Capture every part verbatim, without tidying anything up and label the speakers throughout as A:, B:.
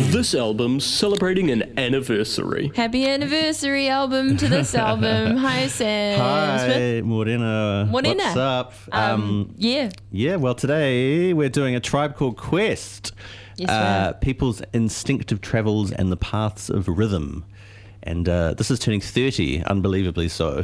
A: This album's celebrating an anniversary.
B: Happy anniversary album to this album. Hi, Sam.
C: Hi,
B: Smith.
C: Morena.
B: Morena.
C: What's up?
B: Um, yeah.
C: Yeah, well, today we're doing A Tribe Called Quest.
B: Yes,
C: uh, People's Instinctive Travels and the Paths of Rhythm. And uh, this is turning thirty, unbelievably so.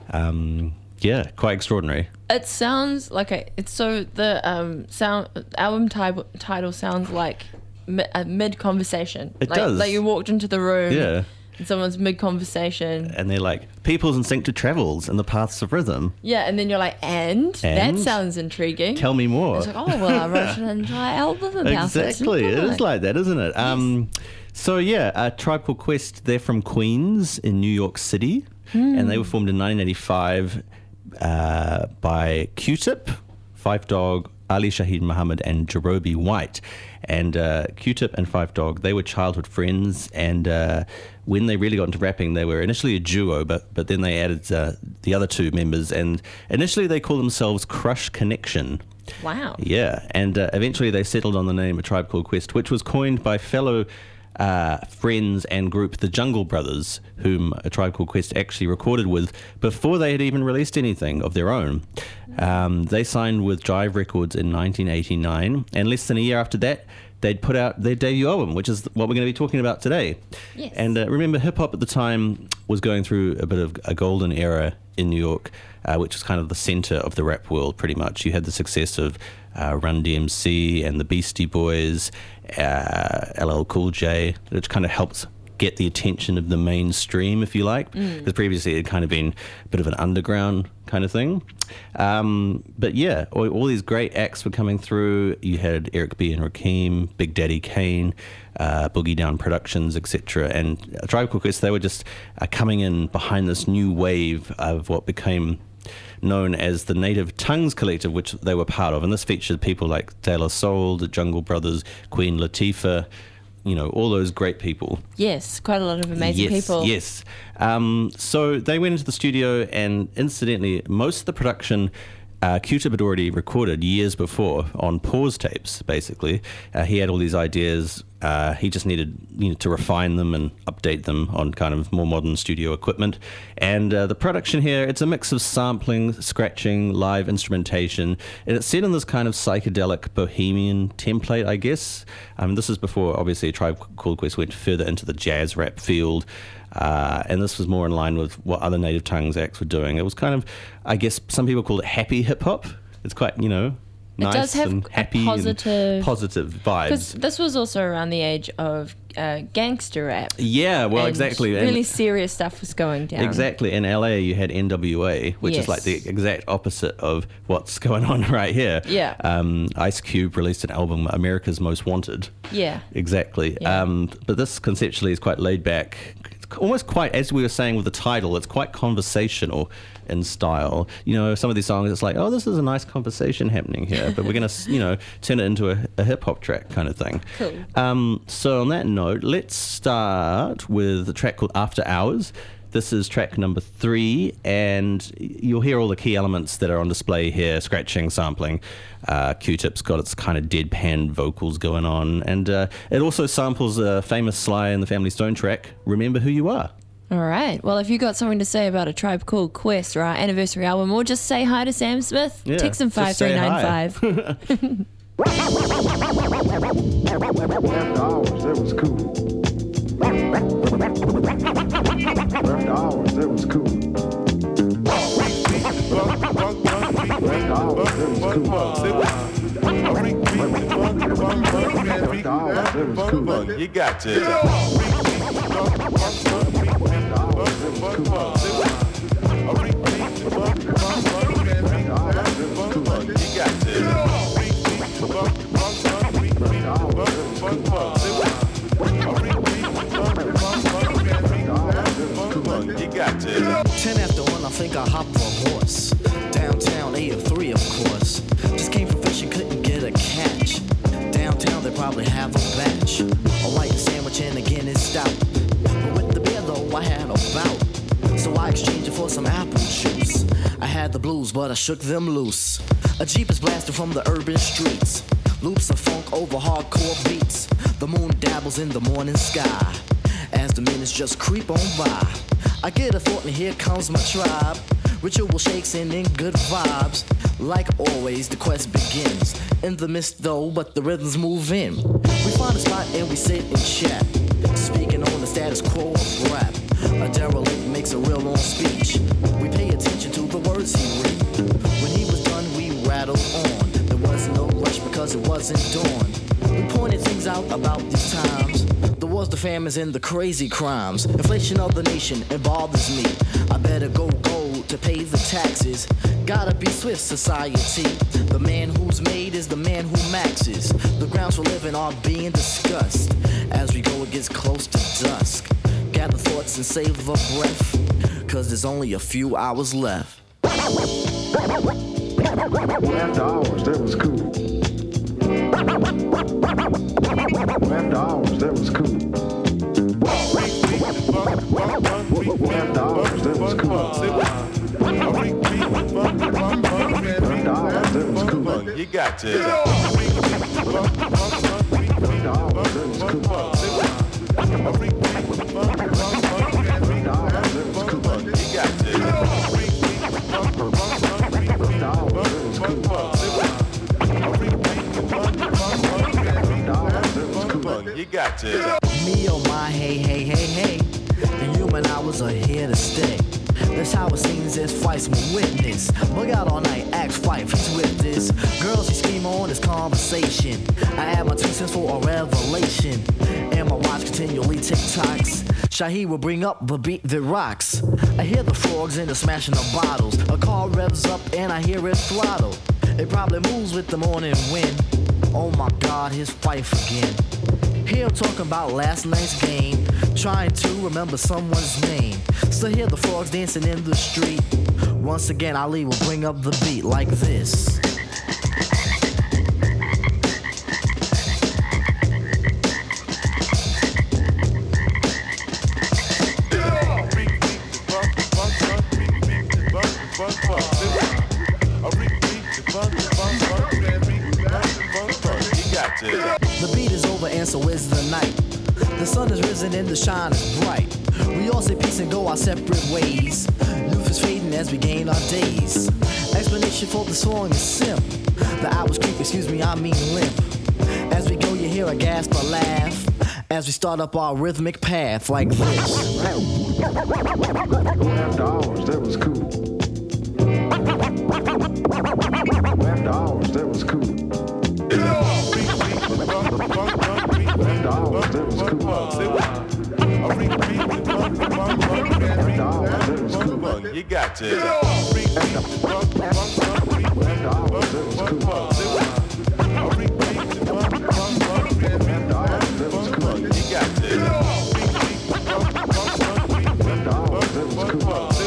C: Um, yeah, quite extraordinary.
B: It sounds like a, it's so the um sound album ti- title sounds like mi- a mid conversation.
C: It
B: like,
C: does.
B: Like you walked into the room.
C: Yeah.
B: And someone's mid conversation.
C: And they're like, People's Instinctive Travels and the Paths of Rhythm.
B: Yeah, and then you're like, and,
C: And?
B: that sounds intriguing.
C: Tell me more.
B: It's like, oh well, I wrote an entire album about it.
C: Exactly. It is like that, isn't it? Um, so yeah, uh, Tribe Called Quest, they're from Queens in New York City,
B: Hmm.
C: and they were formed in nineteen eighty-five uh, by Q-Tip, Five Dog, Ali Shaheed Muhammad, and Jarobi White. And uh, Q-Tip and Five Dog, they were childhood friends, and uh, when they really got into rapping, they were initially a duo, but but then they added uh, the other two members, and initially they called themselves Crush Connection.
B: Wow.
C: Yeah, and uh, eventually they settled on the name A Tribe Called Quest, which was coined by fellow uh, friends and group The Jungle Brothers, whom A Tribe Called Quest actually recorded with before they had even released anything of their own. Um, they signed with Jive Records in nineteen eighty-nine, and less than a year after that, they'd put out their debut album, which is what we're going to be talking about today.
B: Yes.
C: And uh, remember, hip-hop at the time was going through a bit of a golden era in New York, uh, which was kind of the center of the rap world, pretty much. You had the success of uh, Run D M C and the Beastie Boys, uh, L L Cool J, which kind of helped get the attention of the mainstream, if you like, because previously it had kind of been a bit of an underground kind of thing. Um, but yeah, all, all these great acts were coming through. You had Eric B. and Rakim, Big Daddy Kane, uh, Boogie Down Productions, et cetera. And uh, Tribe Called Quest, they were just uh, coming in behind this new wave of what became known as the Native Tongues Collective, which they were part of. And this featured people like De La Soul, the Jungle Brothers, Queen Latifah, you know, all those great people.
B: Yes, quite a lot of amazing
C: yes,
B: people.
C: Yes. Um, so they went into the studio, and incidentally, most of the production uh, Q-Tip had already recorded years before on pause tapes, basically. Uh, he had all these ideas. Uh, he just needed you know, to refine them and update them on kind of more modern studio equipment. And uh, the production here, it's a mix of sampling, scratching, live instrumentation, and it's set in this kind of psychedelic bohemian template, I guess. Um, this is before, obviously, A Tribe Called Quest went further into the jazz rap field. Uh, and this was more in line with what other Native Tongues acts were doing. It was kind of, I guess, some people call it happy hip-hop. It's quite, you know,
B: It
C: nice
B: does have
C: and
B: a
C: happy
B: positive-
C: and positive
B: Because
C: vibes.
B: this was also around the age of uh, gangster rap.
C: Yeah, well,
B: and
C: exactly. And
B: Really serious stuff was going down.
C: exactly. In L A, you had N W A, which
B: Yes.
C: is like the exact opposite of what's going on right here.
B: Yeah.
C: Um, Ice Cube released an album, America's Most Wanted.
B: Yeah.
C: Exactly.
B: Yeah.
C: Um, but this conceptually is quite laid back. It's almost quite, as we were saying with the title, it's quite conversational in style. You know, some of these songs, it's like, oh, this is a nice conversation happening here, but we're going to, you know, turn it into a, a hip-hop track kind of thing.
B: Cool.
C: Um, so on that note, let's start with a track called After Hours. This is track number three, and you'll hear all the key elements that are on display here: scratching, sampling. Uh, Q-Tip's got its kind of deadpan vocals going on, and uh, it also samples a famous Sly and the Family Stone track, Remember Who You Are.
B: All right. Well, if you got something to say about A Tribe Called Quest or our anniversary album, or just say hi to Sam Smith,
C: Yeah,
B: text him five
C: just
B: three
C: say
B: nine
C: hi.
B: five.
D: After hours, it was cool. After hours, it was cool. After hours, it was cool. After hours, it was cool.
E: You got to. You got to. You got to.
F: Ten after one, I think I hopped on a horse. Downtown, eight or three, of course. Just came from fishing, couldn't get a catch. Downtown, they probably have a batch. A white sandwich and a Guinness stout. But with the beer, though, I had a bout. So I exchanged it for some apple juice. I had the blues, but I shook them loose. A Jeep is blasting from the urban streets. Loops of funk over hardcore beats. The moon dabbles in the morning sky as the minutes just creep on by. I get a thought and here comes my tribe. Ritual shakes and in good vibes. Like always, the quest begins. In the mist though, but the rhythms move in. We find a spot and we sit and chat, speaking on the status quo of rap. A derelict makes a real long speech. We pay attention to the words he read. When he was done, we rattled on. There was no rush because it wasn't dawn. We pointed things out about these times. The wars, the famines, and the crazy crimes. Inflation of the nation, it bothers me. I better go gold to pay the taxes. Gotta be swift, society. The man who's made is the man who maxes. The grounds for living are being discussed. As we go, it gets close to dusk. Gather thoughts and save a breath, cause there's only a few hours left.
D: After hours, that was cool. After hours, that was cool. After hours, that was cool. After hours, that was cool.
E: You got to.
D: After hours, that was cool.
E: You got to.
F: Me oh my, hey, hey, hey, hey. The human hours are here to stay. That's how it seems as Fife's my witness. Bug out all night, ask Fife, he's with this. Girls, he scheme on this conversation. I add my two cents for a revelation. And my watch continually tick-tocks. Shahi will bring up the beat that rocks. I hear the frogs and the smashing of bottles. A car revs up and I hear it throttle. It probably moves with the morning wind. Oh my God, here's Fife again. Here I'm talking about last night's game, trying to remember someone's name. Still hear the frogs dancing in the street. Once again, Ali will bring up the beat like this. The beat is over and so is the night. The sun is risen and the shine is bright. We all say peace and go our separate ways. Youth is fading as we gain our days. Explanation for the song is simple. The hours creep, excuse me, I mean limp. As we go you hear a gasp or laugh as we start up our rhythmic path like this.
D: After hours, that was cool. After hours, that was cool. After hours, that was cool. After hours, that was cool.
E: You got to.
D: After hours, that was cool. After hours, that was cool.
E: You got to.
D: After hours, that was cool.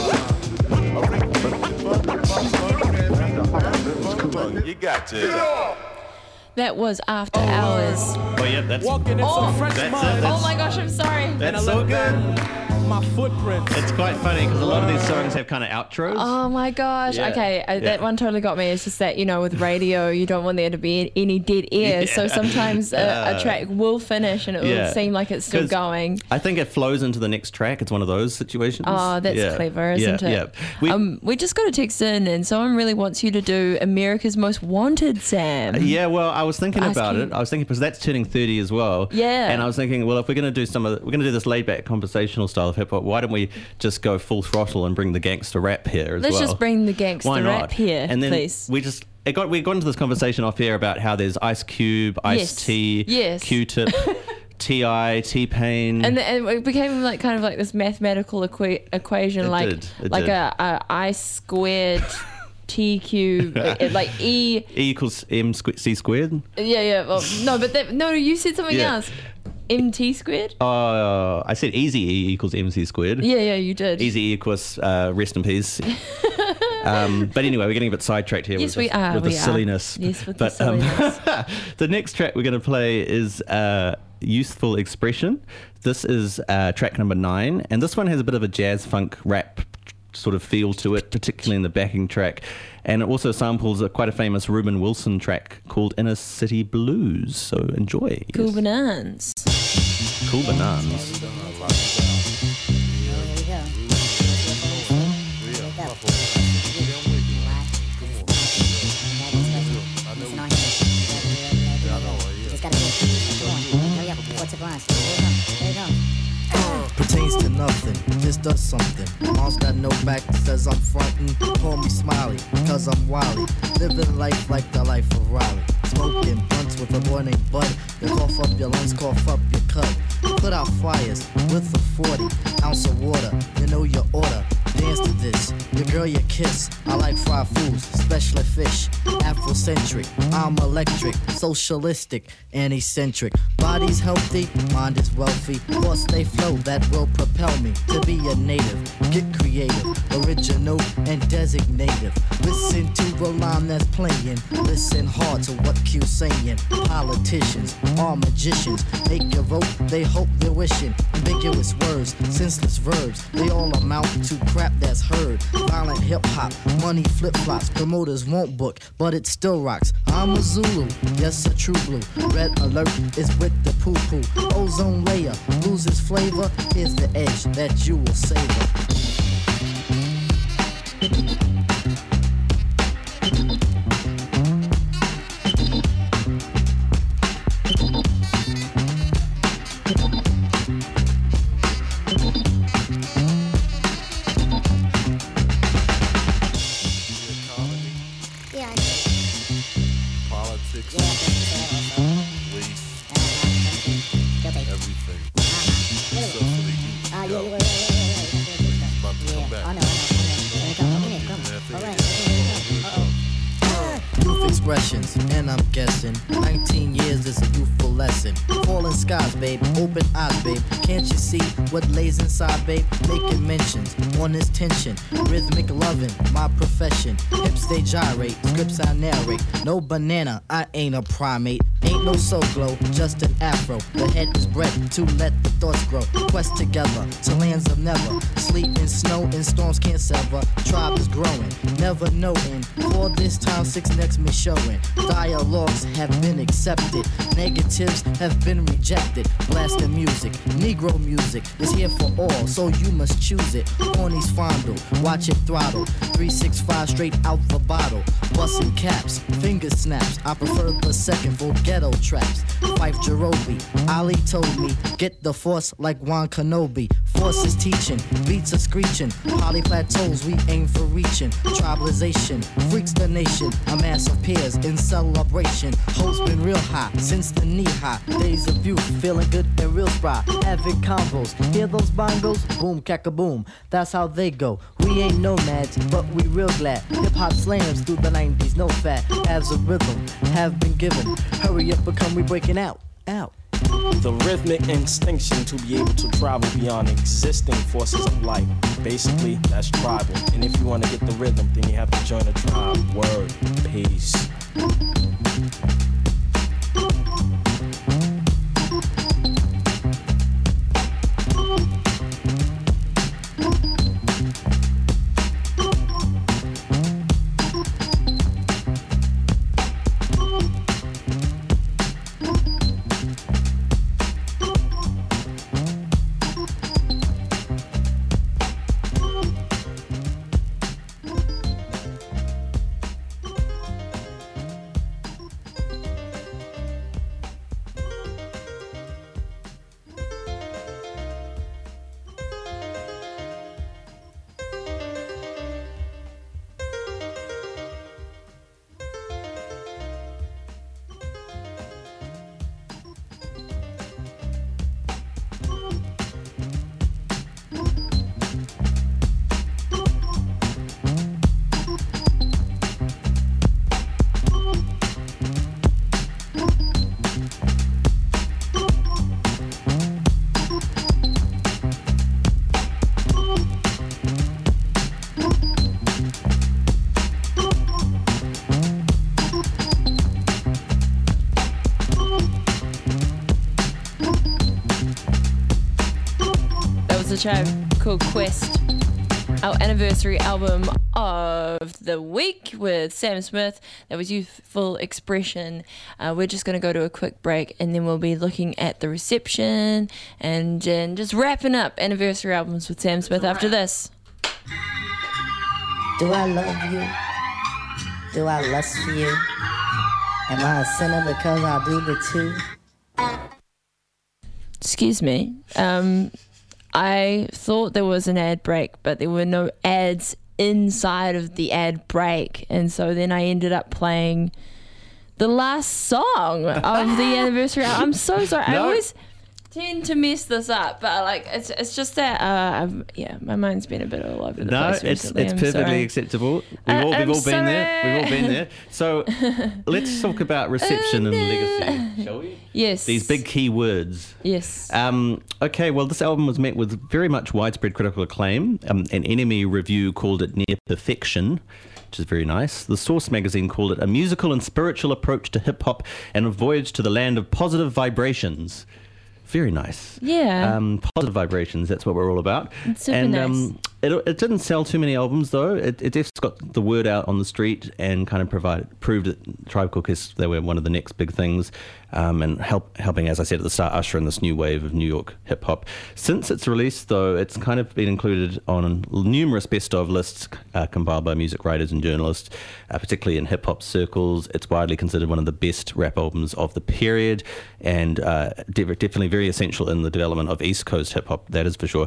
E: You got to.
B: That was After Hours.
C: Oh, yeah, that's
G: Walking in
B: Oh.
G: some fresh
C: That's it,
G: minds.
C: that's-
B: Oh my gosh, I'm sorry.
C: that's so good.
G: My footprint.
C: It's quite funny because a lot of these songs have kind of outros.
B: Oh my gosh.
C: Yeah.
B: Okay, uh,
C: Yeah.
B: that one totally got me. It's just that, you know, with radio, you don't want there to be any dead air. So
C: Yeah.
B: sometimes a, a
C: Uh,
B: track will finish and it will
C: yeah.
B: seem like it's still
C: 'Cause
B: going.
C: I think it flows into the next track. It's one of those situations.
B: Oh, that's
C: Yeah.
B: clever, isn't
C: yeah,
B: it?
C: Yeah. We,
B: um, we just got a text in and someone really wants you to do America's Most Wanted, Sam.
C: yeah, well, I was thinking
B: Ask
C: about
B: you-
C: it. I was thinking because that's turning thirty as well.
B: Yeah.
C: And I was thinking, well, if we're going to do some of, the, we're going to do this laid back conversational style of hip hop, why don't we just go full throttle and bring the gangster rap here as
B: Let's
C: well?
B: just bring the gangster
C: Why not?
B: rap here,
C: and then
B: please.
C: we just it got we got into this conversation off air about how there's Ice Cube, Ice
B: Yes.
C: T,
B: Yes.
C: Q-Tip, T I, T-Pain.
B: And, and it became like kind of like this mathematical equa- equation,
C: It
B: like
C: did, it
B: like
C: did.
B: a, a I squared T cube, uh, like E.
C: E equals M squ- C squared.
B: Yeah, yeah. Well, no, but that, no, you said something
C: Yeah.
B: else. M T squared.
C: Uh, I said easy E equals M C squared.
B: Yeah, yeah, you did.
C: Easy E equals uh, rest in peace. um, but anyway, we're getting a bit sidetracked here
B: Yes,
C: with,
B: we
C: this,
B: are,
C: with
B: we
C: the
B: are.
C: silliness.
B: Yes, with the
C: but,
B: silliness.
C: Um, the next track we're going to play is uh, Youthful Expression. This is uh, track number nine, and this one has a bit of a jazz funk rap sort of feel to it, particularly in the backing track. And it also samples a, quite a famous Reuben Wilson track called Inner City Blues. So enjoy.
B: Cool
C: Yes.
B: bananas.
C: Cool bananas.
F: Pertains to nothing, just does something. Mom's got no back, says I'm frontin'. Call me Smiley, cause I'm wily. Living life like the life of Riley. Smoking blunts with a boy named Bud. You cough up your lungs, cough up your cud. Put out fires with a forty ounce of water. You know your order. Dance to this, your girl your kiss. I like fried foods, especially fish. Afrocentric, I'm electric, socialistic, and eccentric. Body's healthy, mind is wealthy. Thoughts they flow that will propel me to be a native. Get creative, original, and designative. Listen to the line that's playing. Listen hard to what Q's saying. Politicians are magicians. Make your vote, they hope they're wishing. Ambiguous words, senseless verbs. They all amount to crap that's heard. Violent hip hop, money flip flops. Promoters won't book, but it still rocks. I'm a Zulu, yes a true blue. Red alert is with the poo poo. Ozone layer loses flavor. Here's the edge that you will savor. And I'm guessing nineteen years is a youthful lesson. Falling skies, babe, open eyes, babe. Can't you see what lays inside, babe? Making mentions on this tension. Rhythmic loving, my profession. Hips they gyrate, scripts I narrate. No banana, I ain't a primate. Ain't no soul glow, just an afro. The head is bred to let the thoughts grow. Quest together to lands of never. Sleet and snow and storms can't sever. Tribe is growing, never knowing. For this time, six necks me showing. Dialogues have been accepted. Negatives have been rejected. Blasting music, Negro music is here for all, so you must choose it. Hornies fondle, watch it throttle. three six five straight out the bottle. Busting caps, finger snaps. I prefer the second for ghetto traps. Fife Jerobi, Ali told me, get the force like Juan Kenobi. Force is teaching, beats are screeching. Poly plateaus we aim for reaching. Tribalization, freaks the nation. A mass of peers in celebration. Hope's been real high since the knee high. Days of youth, feeling good and real spry. Avid combos, hear those bongos? Boom, cack-a-boom, that's how they go. We ain't nomads, but we real glad. Hip-hop slams through the nineties, no fat. As a rhythm have been given. Hurry up, become we breaking out, out.
G: The rhythmic instinction to be able to travel beyond existing forces of life. Basically, that's tribal. And if you want to get the rhythm, then you have to join a tribe. Word. Peace.
B: Tribe called Quest. our anniversary album of the week with Sam Smith. That was Youthful Expression. Uh, we're just going to go to a quick break and then we'll be looking at the reception and, and just wrapping up anniversary albums with Sam Smith after this.
H: Do I love you? Do I lust for you? Am I a sinner because I do the two?
B: Excuse me. Um, I thought there was an ad break, but there were no ads inside of the ad break. And so then I ended up playing the last song of the anniversary. I'm so sorry.
C: No.
B: I always tend to mess this up, but like it's it's just that uh I've, yeah, my mind's been a bit all over the
C: No,
B: place
C: it's
B: recently.
C: it's
B: I'm
C: perfectly
B: sorry.
C: acceptable. We've
B: Uh,
C: all we've
B: I'm
C: all been there.
B: sorry.
C: We've all been there. So let's talk about reception and legacy, shall we?
B: Yes.
C: These big key words.
B: Yes.
C: Um, okay, well, this album was met with very much widespread critical acclaim. Um, an Enemy review called it near perfection, which is very nice. The Source magazine called it a musical and spiritual approach to hip-hop and a voyage to the land of positive vibrations. Very nice.
B: Yeah.
C: Um, positive vibrations, that's what we're all about.
B: It's super
C: and
B: nice.
C: um, it, it didn't sell too many albums, though. It, it just got the word out on the street and kind of provided, proved that Tribe Called Quest, they were one of the next big things, um, and help, helping, as I said at the start, usher in this new wave of New York hip-hop. Since its release, though, it's kind of been included on numerous best-of lists uh, compiled by music writers and journalists, uh, particularly in hip-hop circles. It's widely considered one of the best rap albums of the period, and uh, de- definitely very essential in the development of East Coast hip-hop, that is for sure.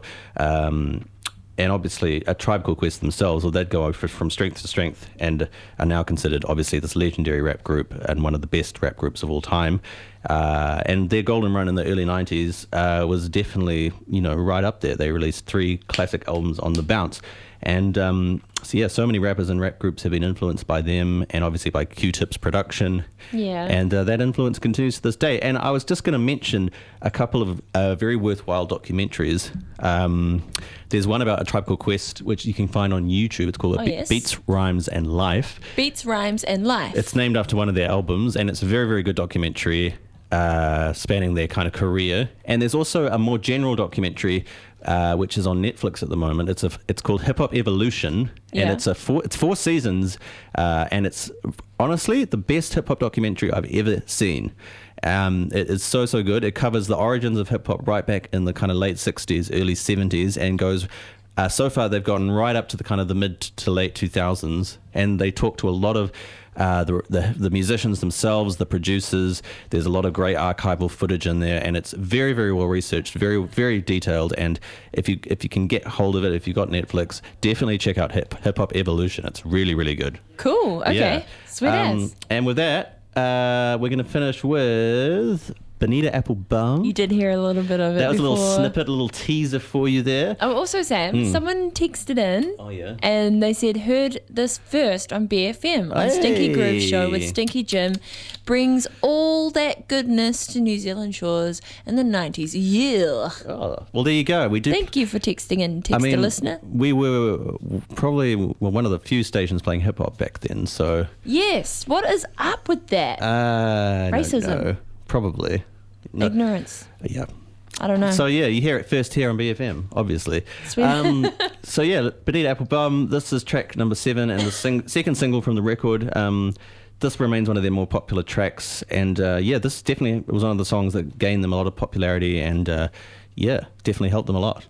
C: Um, and obviously, a Tribe Called Quest themselves, well, they'd go from strength to strength and are now considered, obviously, this legendary rap group and one of the best rap groups of all time. Uh, and their golden run in the early nineties uh, was definitely, you know, right up there. They released three classic albums on the bounce. And um, so, yeah, so many rappers and rap groups have been influenced by them and obviously by Q-Tip's production.
B: Yeah.
C: And uh, that influence continues to this day. And I was just going to mention a couple of uh, very worthwhile documentaries. Um, there's one about a Tribe Called Quest, which you can find on YouTube. It's called
B: Oh,
C: Be-
B: yes.
C: Beats, Rhymes and Life.
B: Beats, Rhymes, and Life.
C: It's named after one of their albums, and it's a very, very good documentary uh, spanning their kind of career. And there's also a more general documentary uh, which is on Netflix at the moment. It's a it's called Hip Hop Evolution, and
B: Yeah.
C: it's a four it's four seasons, uh, and it's honestly the best hip hop documentary I've ever seen. Um, it is so so good. It covers the origins of hip hop right back in the kind of late sixties, early seventies, and goes. Uh, so far, they've gotten right up to the kind of the mid to late two thousands, and they talk to a lot of uh, the, the the musicians themselves, the producers. There's a lot of great archival footage in there, and it's very, very well researched, very, very detailed. And if you if you can get hold of it, if you've got Netflix, definitely check out Hip Hip Hop Evolution. It's really, really good.
B: Cool. Okay.
C: Yeah.
B: Sweet
C: Um,
B: as.
C: And with that, uh, we're going to finish with Bonita Applebum.
B: You did hear a little bit of it
C: That was
B: before.
C: a little snippet, a little teaser for you there.
B: Oh, also, Sam, someone texted in
C: Oh, yeah.
B: and they said, heard this first on B F M on Stinky Groove Show with
C: Hey.
B: Stinky Jim. Brings all that goodness to New Zealand shores in the nineties. Yeah.
C: Oh, well, there you go. We did.
B: Thank you for texting in, text
C: I mean,
B: a listener.
C: we were probably well, one of the few stations playing hip hop back then. So
B: Yes. What is up with that?
C: uh, I don't
B: Racism.
C: know. Probably. No.
B: Ignorance.
C: Yeah.
B: I don't know.
C: So yeah, you hear it first here on B F M, obviously.
B: Sweet.
C: Um, so yeah, Bonita Applebum. This is track number seven and the sing- second single from the record. Um, this remains one of their more popular tracks, and uh, yeah, this definitely was one of the songs that gained them a lot of popularity, and uh, yeah, definitely helped them a lot.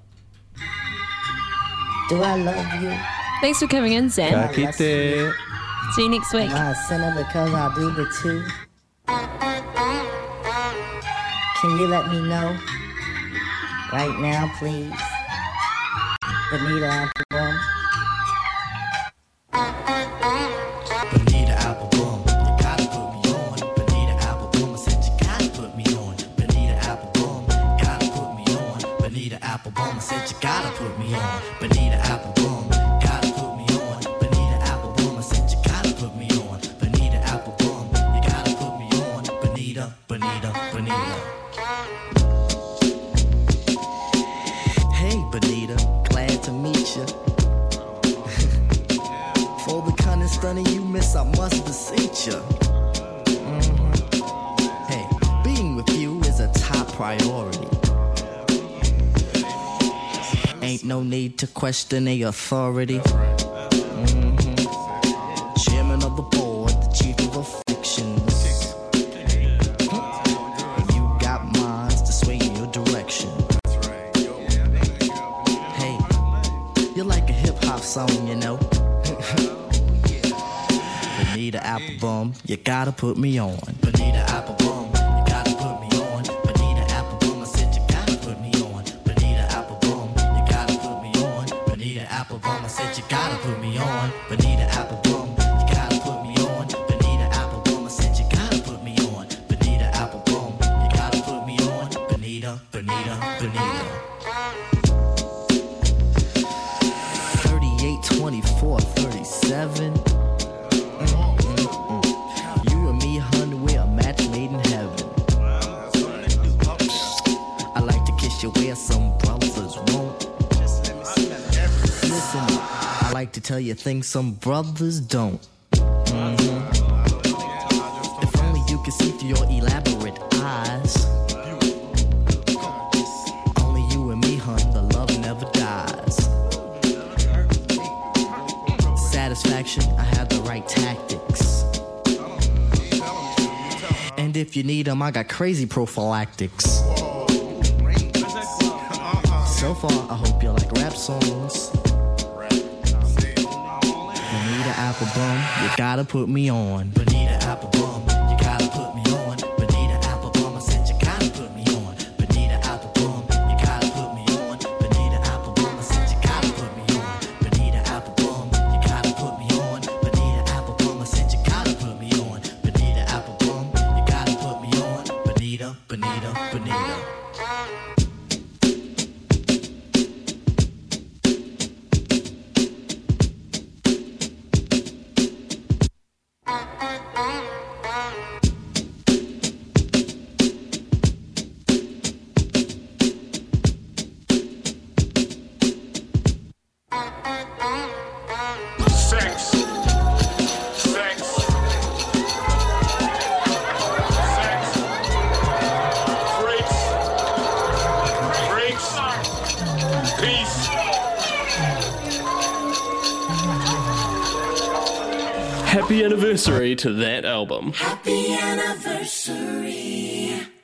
H: Do I love you?
B: Thanks for coming in, Sam.
C: Ka kite.
B: See you next week.
H: Am I a sinner because I do the two? Can you let me know? Right now, please. Bonita Applebum.
F: Bonita Applebum, you gotta put me on. Bonita Applebum, I said you gotta put me on. Bonita Applebum, gotta put me on. Bonita Applebum, I said you gotta put me on. Bonita Applebum, gotta put me on. Bonita Applebum, I said you gotta put me on. Bonita Applebum, you gotta put me on. Bonita, Bonita, Bonita. Hey, Bonita, glad to meet you. For the cunning stunning you miss, I must beseech you. Mhm. Hey, being with you is a top priority. Ain't no need to question the authority. Mm-hmm. Chairman of the board, the chief of afflictions. You got minds to sway in your direction. Hey, you're like a hip hop song, you know. Bonita Applebum, you gotta put me on. Bonita Applebum, you gotta put me on. Bonita Applebum, I said you gotta put me on. Bonita Applebum, you gotta put me on. Bonita Applebum, I said you gotta put me on. Bonita Applebum, you gotta put me on. Bonita Applebum, I said you gotta put me on. Bonita Applebum, you gotta put me on. Bonita, Bonita, Bonita. thirty-eight, twenty-four, thirty-seven. Where some brothers won't. Listen, I like to tell you things some brothers don't. Mm-hmm. If only you could see through your elaborate eyes. Only you and me, hun, the love never dies. Satisfaction, I have the right tactics. And if you need them, I got crazy prophylactics. So far, I hope you like rap songs. Bonita Applebum, you gotta put me on. Bonita Applebum, you gotta put me on. Bonita Applebum, I said you gotta put me on. Bonita Applebum, you gotta put me on. Bonita Applebum, I said you gotta put me on. Bonita Applebum, you gotta put me on. Bonita Applebum, I said you gotta put me on. Bonita Applebum, you gotta put me on. Bonita, Bonita, Bonita.
A: Happy anniversary to that album.
I: Happy anniversary.